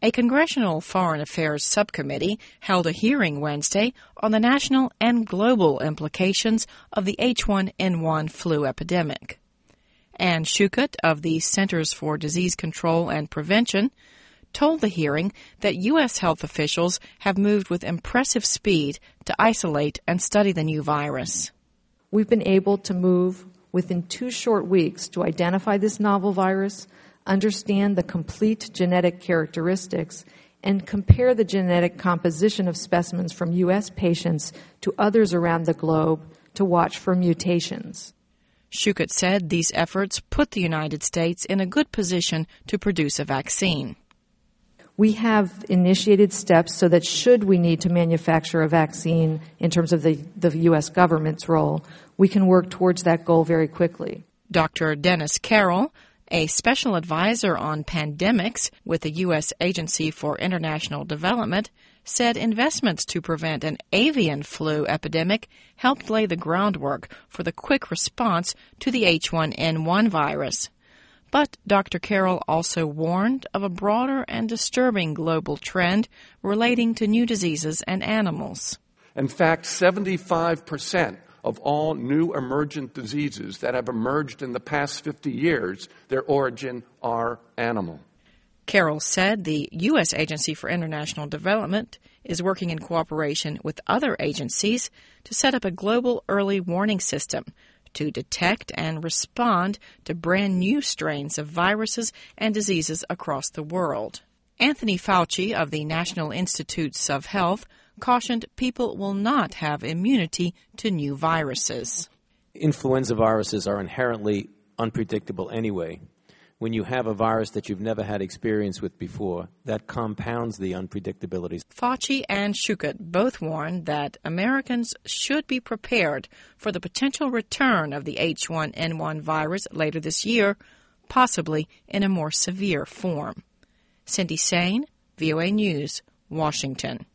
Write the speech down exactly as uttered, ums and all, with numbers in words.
A Congressional Foreign Affairs Subcommittee held a hearing Wednesday on the national and global implications of the H one N one flu epidemic. Ann Schuchat of the Centers for Disease Control and Prevention told the hearing that U S health officials have moved with impressive speed to isolate and study the new virus. We've been able to move within two short weeks to identify this novel virus, understand the complete genetic characteristics, and compare the genetic composition of specimens from U S patients to others around the globe to watch for mutations. Schuchat said these efforts put the United States in a good position to produce a vaccine. We have initiated steps so that should we need to manufacture a vaccine in terms of the, the U S government's role, we can work towards that goal very quickly. Doctor Dennis Carroll, a special advisor on pandemics with the U S Agency for International Development, said investments to prevent an avian flu epidemic helped lay the groundwork for the quick response to the H one N one virus. But Doctor Carroll also warned of a broader and disturbing global trend relating to new diseases and animals. In fact, seventy-five percent of all new emergent diseases that have emerged in the past fifty years, their origin are animal. Carroll said the U S Agency for International Development is working in cooperation with other agencies to set up a global early warning system to detect and respond to brand new strains of viruses and diseases across the world. Anthony Fauci of the National Institutes of Health cautioned people will not have immunity to new viruses. Influenza viruses are inherently unpredictable anyway. When you have a virus that you've never had experience with before, that compounds the unpredictabilities. Fauci and Schuchat both warned that Americans should be prepared for the potential return of the H one N one virus later this year, possibly in a more severe form. Cindy Sain, V O A News, Washington.